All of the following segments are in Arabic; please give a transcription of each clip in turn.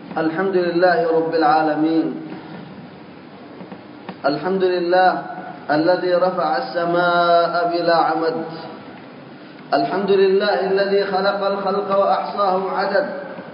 الحمد لله رب العالمين. الحمد لله الذي رفع السماء بلا عمد. الحمد لله الذي خلق الخلق وأحصاهم عدد.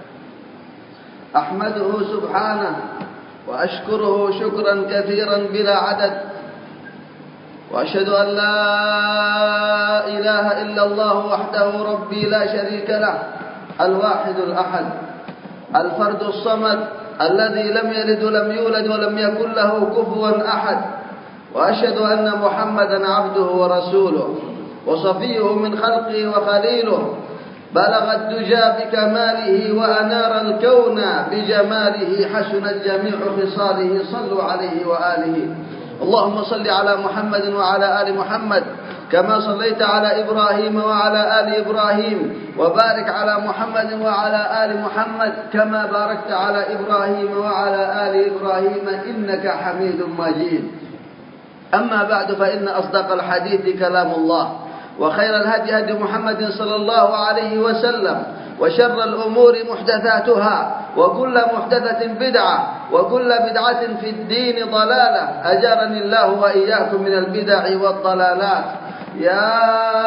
أحمده سبحانه وأشكره شكرا كثيرا بلا عدد، وأشهد أن لا إله إلا الله وحده ربي لا شريك له، الواحد الأحد الفرد الصمد الذي لم يلد ولم يولد ولم يكن له كفوا أحد. وأشهد أن محمدا عبده ورسوله وصفيه من خلقه وخليله، بلغ الدجى بكماله وأنار الكون بجماله، حسنت جميع خصاله، صلوا عليه وآله. اللهم صل على محمد وعلى آل محمد كما صليت على إبراهيم وعلى آل إبراهيم، وبارك على محمد وعلى آل محمد كما باركت على إبراهيم وعلى آل إبراهيم إنك حميد مجيد. أما بعد، فإن أصدق الحديث كلام الله، وخير الهدي هدي محمد صلى الله عليه وسلم، وشر الأمور محدثاتها، وكل محدثة بدعة، وكل بدعة في الدين ضلالة، أجارني الله وإياكم من البدع والضلالات. يا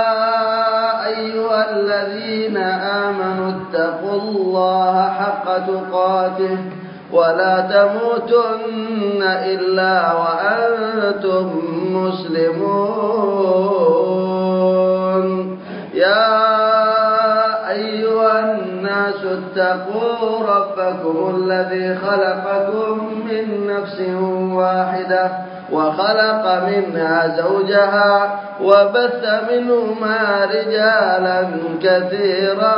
أيها الذين آمنوا اتقوا الله حق تقاته ولا تموتن إلا وأنتم مسلمون. يا أيها الناس اتقوا ربكم الذي خلقكم من نفس واحدة وخلق منها زوجها وبث منهما رجالا كثيرا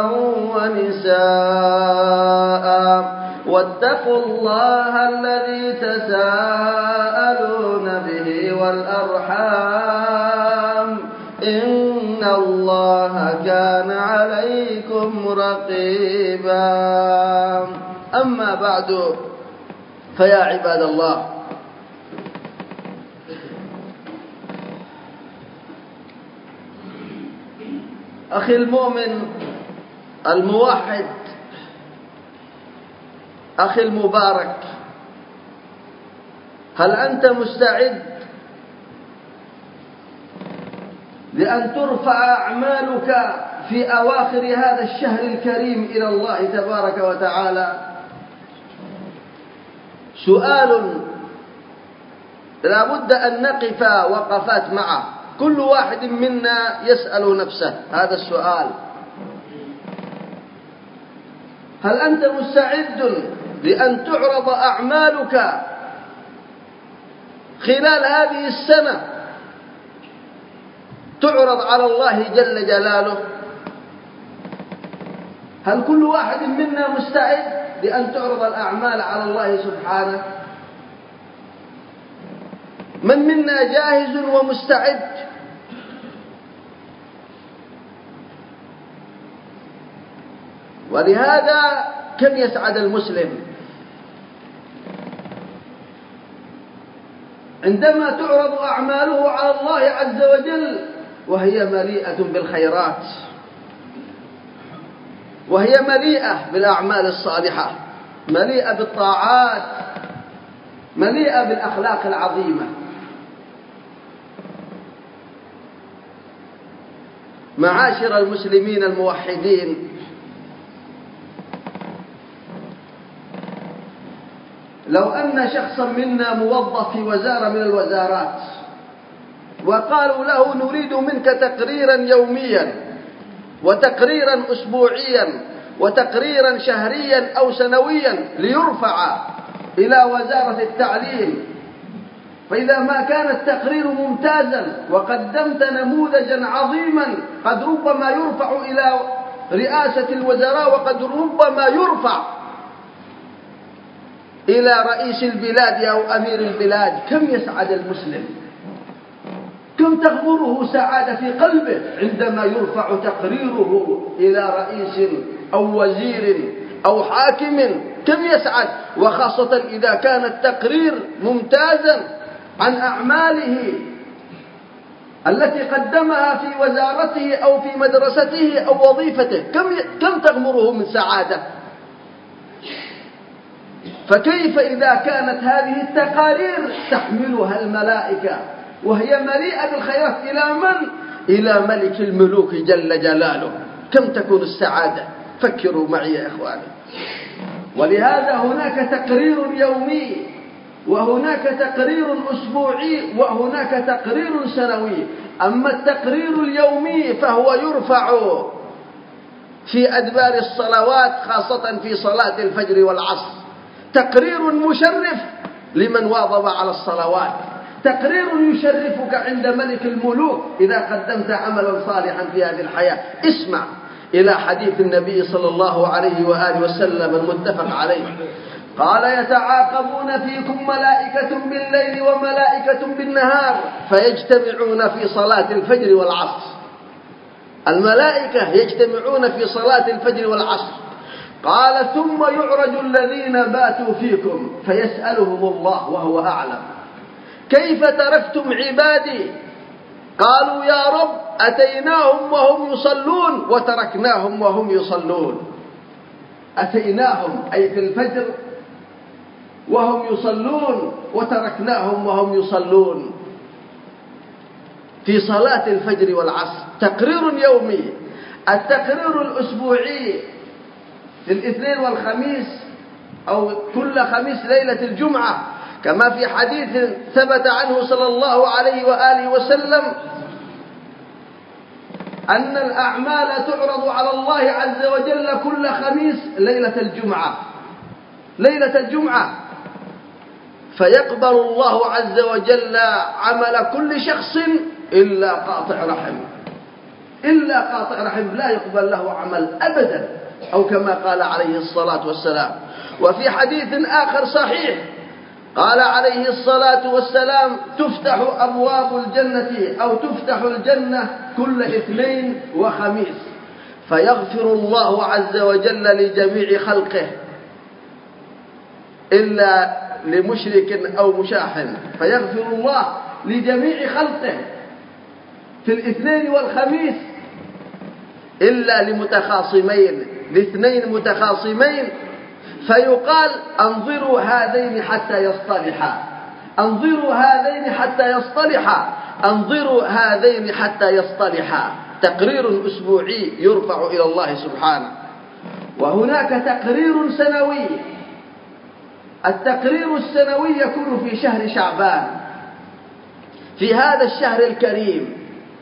ونساء، واتقوا الله الذي تساءلون به والأرحام، إن الله كان عليكم رقيبا. أما بعد، فيا عباد الله، أخي المؤمن الموحد، أخي المبارك، هل أنت مستعد لأن ترفع أعمالك في أواخر هذا الشهر الكريم إلى الله تبارك وتعالى؟ سؤال لا بد أن نقف وقفات معه، كل واحد منا يسأل نفسه هذا السؤال. هل أنت مستعد لأن تعرض أعمالك خلال هذه السنة، تعرض على الله جل جلاله؟ هل كل واحد منا مستعد لأن تعرض الأعمال على الله سبحانه؟ من منا جاهز ومستعد؟ ولهذا كم يسعد المسلم عندما تعرض أعماله على الله عز وجل وهي مليئة بالخيرات، وهي مليئة بالأعمال الصالحة، مليئة بالطاعات، مليئة بالأخلاق العظيمة. معاشر المسلمين الموحدين، لو أن شخصا منا موظف في وزارة من الوزارات وقالوا له نريد منك تقريرا يوميا وتقريرا أسبوعيا وتقريرا شهريا أو سنويا ليرفع إلى وزارة التعليم، فإذا ما كان التقرير ممتازا وقدمت نموذجا عظيما قد ربما يرفع إلى رئاسة الوزراء، وقد ربما يرفع إلى رئيس البلاد أو أمير البلاد، كم يسعد المسلم، كم تغمره سعادة في قلبه عندما يرفع تقريره إلى رئيس أو وزير أو حاكم، كم يسعد، وخاصة إذا كان التقرير ممتازا عن أعماله التي قدمها في وزارته أو في مدرسته أو وظيفته، كم تغمره من سعادة. فكيف إذا كانت هذه التقارير تحملها الملائكة وهي مليئة بالخيرات إلى من؟ إلى ملك الملوك جل جلاله. كم تكون السعادة؟ فكروا معي يا إخواني. ولهذا هناك تقرير يومي، وهناك تقرير أسبوعي، وهناك تقرير سنوي. أما التقرير اليومي فهو يرفع في أدبار الصلوات، خاصة في صلاة الفجر والعصر، تقرير مشرف لمن واظب على الصلوات، تقرير يشرفك عند ملك الملوك إذا قدمت عملا صالحا في هذه الحياة. اسمع إلى حديث النبي صلى الله عليه وآله وسلم المتفق عليه، قال: يتعاقبون فيكم ملائكة بالليل وملائكة بالنهار فيجتمعون في صلاة الفجر والعصر. الملائكة يجتمعون في صلاة الفجر والعصر. قال: ثم يعرج الذين باتوا فيكم فيسألهم الله وهو أعلم: كيف تركتم عبادي؟ قالوا: يا رب أتيناهم وهم يصلون وتركناهم وهم يصلون. أتيناهم أي في الفجر وهم يصلون، وتركناهم وهم يصلون في صلاة الفجر والعصر. تقرير يومي. التقرير الأسبوعي في الاثنين والخميس، أو كل خميس ليلة الجمعة، كما في حديث ثبت عنه صلى الله عليه وآله وسلم أن الأعمال تعرض على الله عز وجل كل خميس ليلة الجمعة، ليلة الجمعة، فيقبل الله عز وجل عمل كل شخص إلا قاطع رحم، إلا قاطع رحم لا يقبل له عمل أبدا، أو كما قال عليه الصلاة والسلام. وفي حديث آخر صحيح قال عليه الصلاة والسلام: تفتح أبواب الجنة أو تفتح الجنة كل اثنين وخميس فيغفر الله عز وجل لجميع خلقه إلا لمشرك أو مشاحن، فيغفر الله لجميع خلقه في الاثنين والخميس إلا لمتخاصمين، لاثنين متخاصمين، فيقال: انظروا هذين حتى يصطلحا، انظروا هذين حتى يصطلحا، انظروا هذين حتى يصطلحا. تقرير أسبوعي يرفع إلى الله سبحانه. وهناك تقرير سنوي. التقرير السنوي يكون في شهر شعبان، في هذا الشهر الكريم.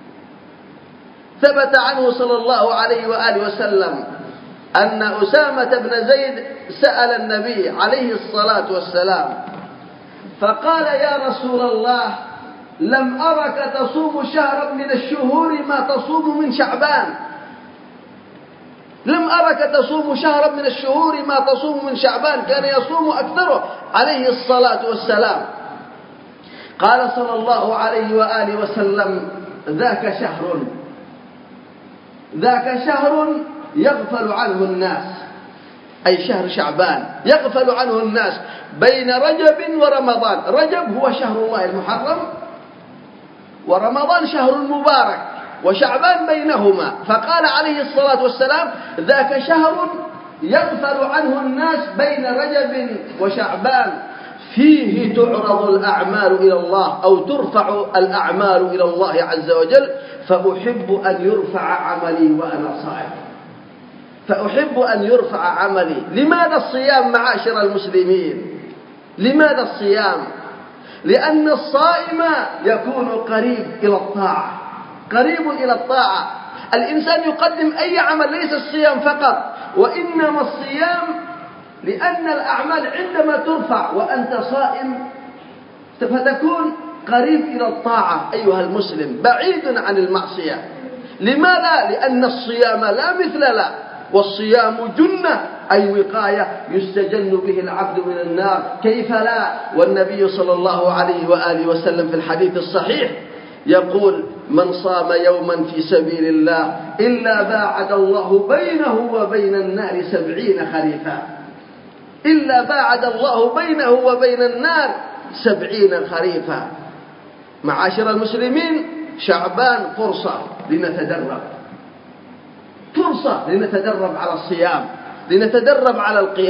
ثبت عنه صلى الله عليه وآله وسلم أن أسامة بن زيد سأل النبي عليه الصلاة والسلام فقال: يا رسول الله، لم أرك تصوم شهرا من الشهور ما تصوم من شعبان، لم أرك تصوم شهرا من الشهور ما تصوم من شعبان، كان يصوم أكثره عليه الصلاة والسلام. قال صلى الله عليه وآله وسلم: ذاك شهر، ذاك شهر يغفل عنه الناس، أي شهر شعبان يغفل عنه الناس بين رجب ورمضان. رجب هو شهر الله المحرم، ورمضان شهر مبارك، وشعبان بينهما. فقال عليه الصلاة والسلام: ذاك شهر يغفل عنه الناس بين رجب وشعبان، فيه تعرض الأعمال إلى الله، أو ترفع الأعمال إلى الله عز وجل، فأحب أن يرفع عملي وأنا صائم، فأحب أن يرفع عملي. لماذا الصيام معاشر المسلمين؟ لماذا الصيام؟ لأن الصائم يكون قريب إلى الطاعة، قريب إلى الطاعة. الإنسان يقدم أي عمل، ليس الصيام فقط، وإنما الصيام لأن الأعمال عندما ترفع وأنت صائم فتكون قريب إلى الطاعة أيها المسلم، بعيد عن المعصية. لماذا؟ لأن الصيام لا مثل له، والصيام جنة أي وقاية يستجن به العبد من النار. كيف لا؟ والنبي صلى الله عليه وآله وسلم في الحديث الصحيح يقول: من صام يوما في سبيل الله إلا باعد الله بينه وبين النار 70 خريفا، إلا باعد الله بينه وبين النار 70 خريفا. معاشر المسلمين، شعبان فرصة لنتدرب، فرصة لنتدرب على الصيام، لنتدرب على القيام،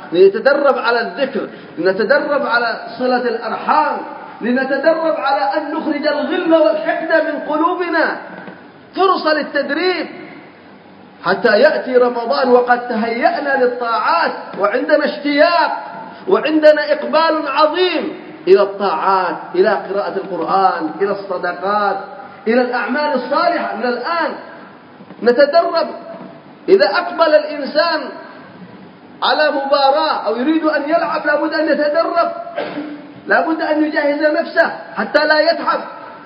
لنتدرب على الذكر، لنتدرب على صلة الأرحام، لنتدرب على أن نخرج الغل والحقد من قلوبنا. فرصة للتدريب حتى يأتي رمضان وقد تهيأنا للطاعات، وعندنا اشتياق، وعندنا إقبال عظيم إلى الطاعات، إلى قراءة القرآن، إلى الصدقات، إلى الأعمال الصالحة. من الآن نتدرب. إذا أقبل الإنسان على مباراة أو يريد أن يلعب لابد أن يتدرب، لابد أن يجهز نفسه حتى لا يتعب.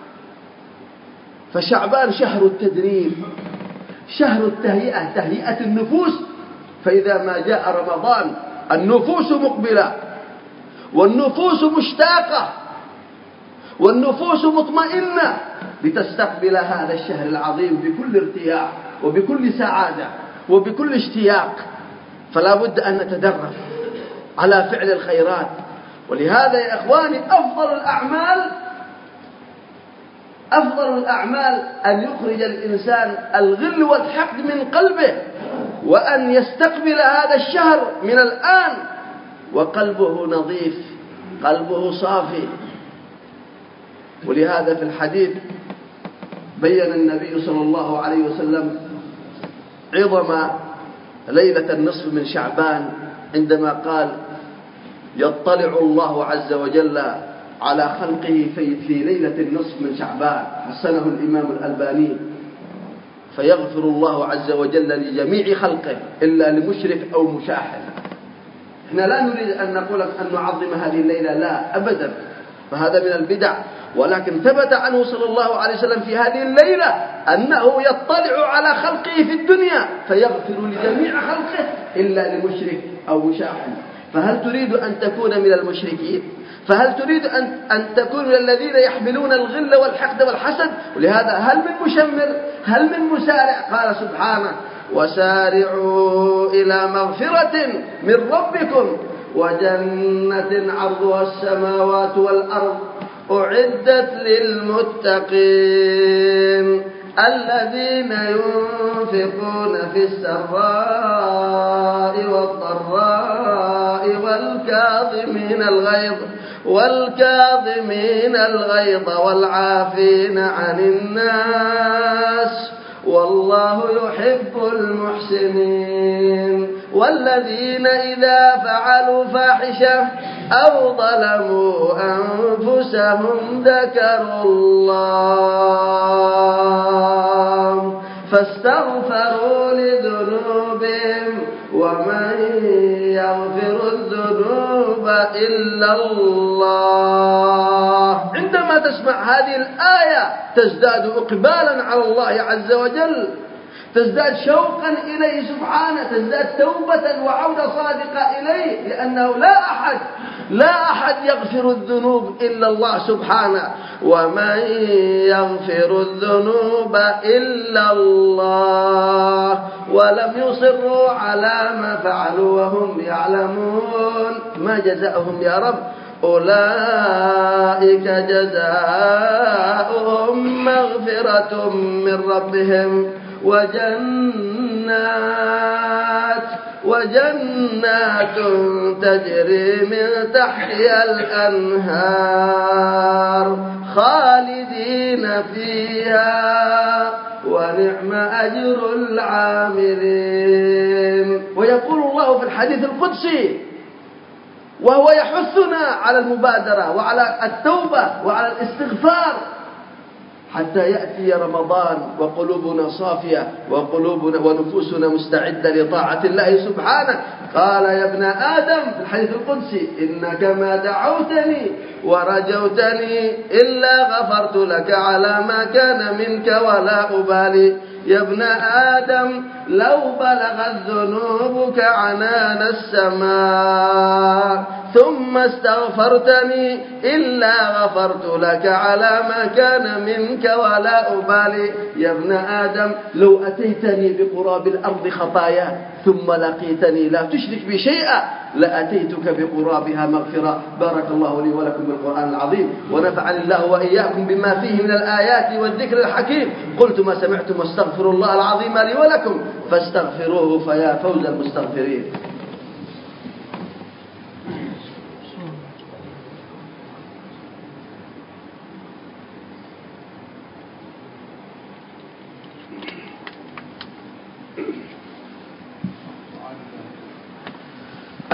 فشعبان شهر التدريب، شهر التهيئة، تهيئة النفوس. فإذا ما جاء رمضان النفوس مقبلة، والنفوس مشتاقة، والنفوس مطمئنة لتستقبل هذا الشهر العظيم بكل ارتياح وبكل سعادة وبكل اشتياق. فلا بد أن نتدرب على فعل الخيرات. ولهذا يا إخواني أفضل الأعمال أن يخرج الإنسان الغل والحقد من قلبه، وأن يستقبل هذا الشهر من الآن وقلبه نظيف، قلبه صافي. ولهذا في الحديث بين النبي صلى الله عليه وسلم عظم ليلة النصف من شعبان عندما قال: يطلع الله عز وجل على خلقه في ليلة النصف من شعبان، حسنه الإمام الألباني، فيغفر الله عز وجل لجميع خلقه إلا لمشرك أو مشاحن. احنا لا نريد أن نقول أن نعظم هذه الليلة، لا أبدا، فهذا من البدع. ولكن ثبت عنه صلى الله عليه وسلم في هذه الليلة أنه يطلع على خلقه في الدنيا فيغفر لجميع خلقه إلا لمشرك أو مشاحن. فهل تريد أن تكون من المشركين؟ فهل تريد أن تكون من الذين يحملون الغل والحقد والحسد؟ ولهذا هل من مشمر؟ هل من مسارع؟ قال سبحانه: وسارعوا إلى مغفرة من ربكم وجنة عرضها السماوات والأرض أعدت للمتقين الذين ينفقون في السراء والضراء والكاظمين الغيظ والعافين عن الناس والله يحب المحسنين والذين إذا فعلوا فاحشة أو ظلموا أنفسهم ذكروا الله فاستغفروا لذنوبهم ومن يغفر الذنوب إلا الله. عندما تسمع هذه الآية تزداد إقبالا على الله عز وجل، تزداد شوقا إليه سبحانه، تزداد توبة وعودة صادقة إليه، لأنه لا أحد يغفر الذنوب إلا الله سبحانه، ومن يغفر الذنوب إلا الله ولم يصروا على ما فعلوا وهم يعلمون. ما جزاؤهم يا رب؟ أولئك جزاؤهم مغفرة من ربهم وجنات تجري من تحتها الأنهار خالدين فيها ونعم أجر العاملين. ويقول الله في الحديث القدسي وهو يحثنا على المبادرة وعلى التوبة وعلى الاستغفار حتى يأتي رمضان وقلوبنا صافية ونفوسنا مستعدة لطاعة الله سبحانه. قال: يا ابن آدم في الحديث القدسي: إنك ما دعوتني ورجوتني إلا غفرت لك على ما كان منك ولا أبالي. يا ابن آدم لو بلغت ذنوبك عنان السماء ثم استغفرتني إلا غفرت لك على ما كان منك ولا أبالي. يا ابن آدم لو أتيتني بقراب الأرض خطايا ثم لقيتني لا تشرك بي شيئا لأتيتك بقرابها مغفرة. بارك الله لي ولكم بالقرآن العظيم ونفعني الله وإياكم بما فيه من الآيات والذكر الحكيم. قلت ما سمعتم واستغفر الله العظيم لي ولكم فاستغفروه فيا فوز المستغفرين.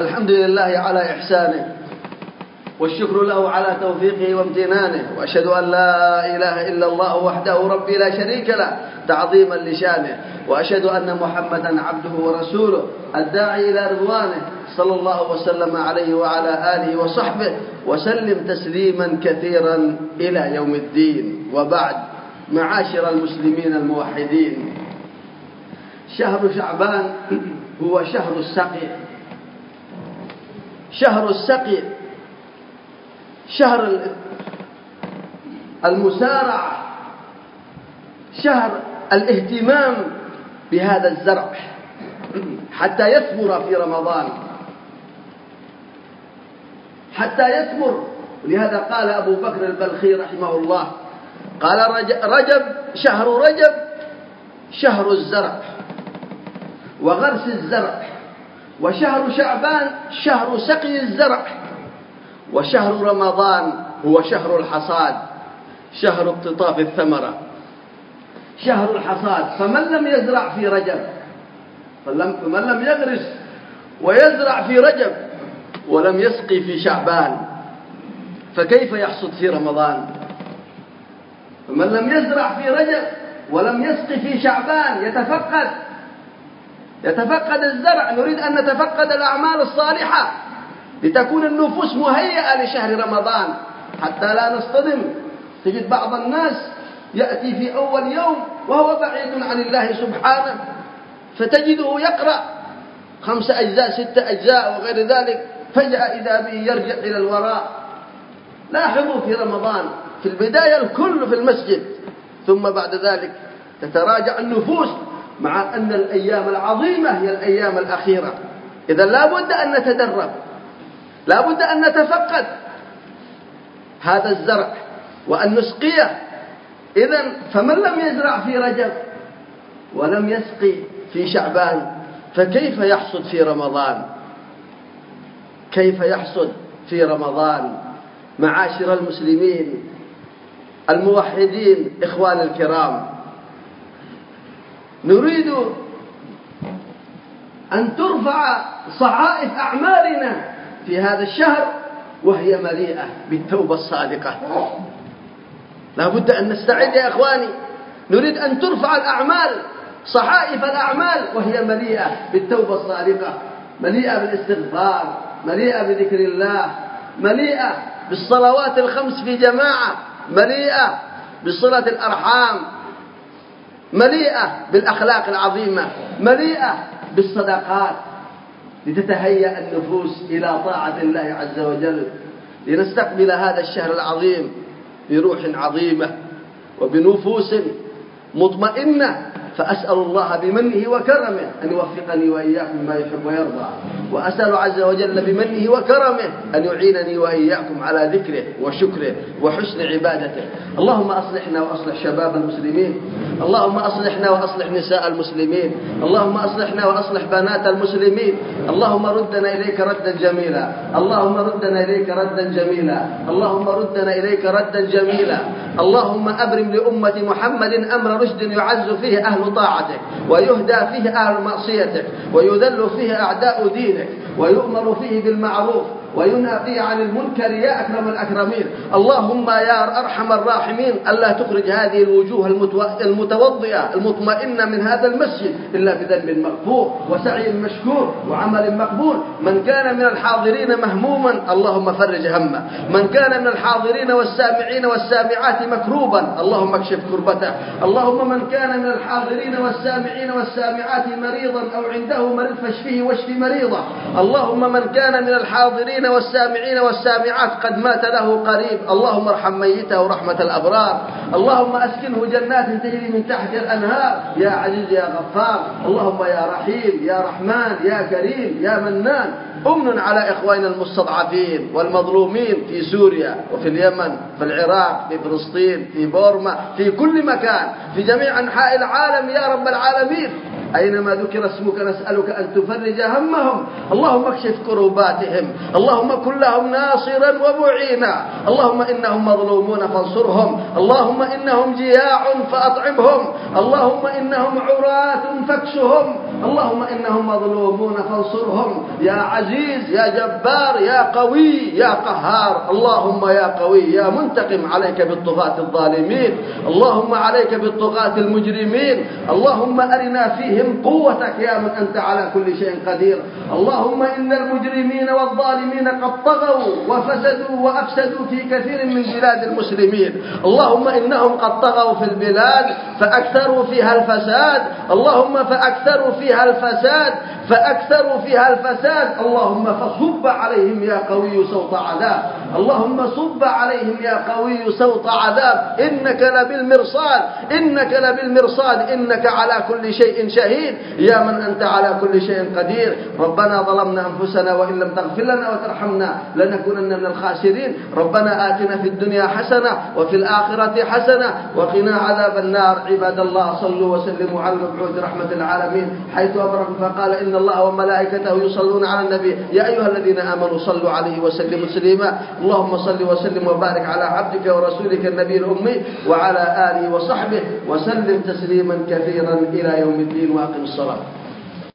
الحمد لله على إحسانه، والشكر له على توفيقه وامتنانه، وأشهد أن لا إله إلا الله وحده ربي لا شريك له تعظيما لشانه، وأشهد أن محمدا عبده ورسوله الداعي إلى رضوانه، صلى الله وسلم عليه وعلى آله وصحبه وسلم تسليما كثيرا إلى يوم الدين. وبعد، معاشر المسلمين الموحدين، شهر شعبان هو شهر السقي، شهر السقي، شهر المسارعة، شهر الاهتمام بهذا الزرع حتى يثمر في رمضان، حتى يثمر. ولهذا قال أبو بكر البلخي رحمه الله، قال رجب، شهر رجب شهر الزرع وغرس الزرع، وشهر شعبان شهر سقي الزرع، وشهر رمضان هو شهر الحصاد، شهر اقتطاف الثمرة، شهر الحصاد. فمن لم يزرع في رجب، فمن لم يغرس ويزرع في رجب ولم يسقي في شعبان، فكيف يحصد في رمضان؟ فمن لم يزرع في رجب ولم يسقي في شعبان يتفقد الزرع. نريد أن نتفقد الأعمال الصالحة لتكون النفوس مهيئة لشهر رمضان حتى لا نصطدم. تجد بعض الناس يأتي في أول يوم وهو بعيد عن الله سبحانه، فتجده يقرأ 5 أجزاء 6 أجزاء وغير ذلك، فجأة إذا به يرجع إلى الوراء. لاحظوا في رمضان في البداية الكل في المسجد، ثم بعد ذلك تتراجع النفوس، مع أن الأيام العظيمة هي الأيام الأخيرة. إذا لا بد أن نتدرب، لا بد أن نتفقد هذا الزرع وأن نسقيه. إذن فمن لم يزرع في رجب ولم يسقي في شعبان، فكيف يحصد في رمضان؟ كيف يحصد في رمضان؟ معاشر المسلمين الموحدين، إخوان الكرام، نريد أن ترفع صحائف أعمالنا في هذا الشهر وهي مليئة بالتوبة الصادقة. لا بد أن نستعد يا إخواني، نريد أن ترفع الأعمال، صحائف الأعمال وهي مليئة بالتوبة الصادقة، مليئة بالاستغفار، مليئة بذكر الله، مليئة بالصلوات الخمس في جماعة، مليئة بصلة الأرحام، مليئة بالأخلاق العظيمة، مليئة بالصدقات، لتتهيأ النفوس إلى طاعة الله عز وجل، لنستقبل هذا الشهر العظيم بروح عظيمة وبنفوس مطمئنة. فأسأل الله بمنه وكرمه أن يوفقني وإياكم ما يحب ويرضى، وأسأل عز وجل بمنه وكرمه أن يعينني وإياكم على ذكره وشكره وحسن عبادته. اللهم أصلحنا وأصلح شباب المسلمين، اللهم أصلحنا وأصلح نساء المسلمين، اللهم أصلحنا وأصلح بنات المسلمين، اللهم ردنا إليك ردا جميلا، اللهم ردنا إليك ردا جميلا، اللهم ردنا إليك ردا جميلا. اللهم أبرم لأمة محمد أمر رشد يعز فيه أهل طاعتك، ويهدى فيه أهل معصيتك، ويذل فيه أعداء دينك، ويؤمر فيه بالمعروف وينهى فيه عن المنكر يا أكرم الأكرمين. اللهم يا أرحم الراحمين ألا تخرج هذه الوجوه المتوضئة المطمئنة من هذا المسجد إلا بذنب مغفور وسعي مشكور وعمل مقبول. من كان من الحاضرين مهموما اللهم فرج همه، من كان من الحاضرين والسامعين والسامعات مكروبا اللهم اكشف كربته، اللهم من كان من الحاضرين والسامعين والسامعات مريضا أو عنده مريض فاشفيه واشف مريضه، اللهم من كان من الحاضرين والسامعين والسامعات قد مات له قريب اللهم ارحم ميته رحمة الأبرار، اللهم أسكنه جنات تجري من تحت الأنهار يا عزيز يا غفار، اللهم يا رحيم يا رحمن يا كريم يا منان. أمن على إخواننا المستضعفين والمظلومين في سوريا وفي اليمن، في العراق، في فلسطين، في بورما، في كل مكان، في جميع أنحاء العالم يا رب العالمين. أينما ذكر اسمك نسألك أن تفرج همهم، اللهم اكشف كروباتهم، اللهم كن لهم ناصرا ومعينا، اللهم إنهم مظلومون فانصرهم، اللهم إنهم جياع فأطعمهم، اللهم إنهم عراة فاكسهم، اللهم إنهم مظلومون فانصرهم يا عزيز يا جبار يا قوي يا قهار. اللهم يا قوي يا منتقم عليك بالطغاة الظالمين، اللهم عليك بالطغاة المجرمين، اللهم أرنا فيهم قوتك يا من أنت على كل شيء قدير. اللهم إن المجرمين والظالمين قد طغوا وفسدوا وأفسدوا في كثير من بلاد المسلمين. اللهم إنهم قد طغوا في البلاد فأكثروا فيها الفساد، اللهم فأكثروا فيها الفساد، اللهم فصب عليهم يا قوي صوت عذاب، اللهم صب عليهم يا قوي صوت عذاب. إنك لبالمرصاد، إنك على كل شيء شهيد يا من أنت على كل شيء قدير. ربنا ظلمنا أنفسنا وإن لم تغفر لنا وترحمنا لنكونن من الخاسرين. ربنا آتنا في الدنيا حسنة وفي الآخرة حسنة وقنا عذاب النار. عباد الله صلوا وسلموا على المبعوث رحمة العالمين حيث أمركم فقال إن الله وملائكته يصلون على النبي يا أيها الذين آمنوا صلوا عليه وسلموا تسليما. اللهم صل وسلم وبارك على عبدك ورسولك النبي الأمي وعلى آله وصحبه وسلم تسليما كثيرا إلى يوم الدين. وأقم الصلاة.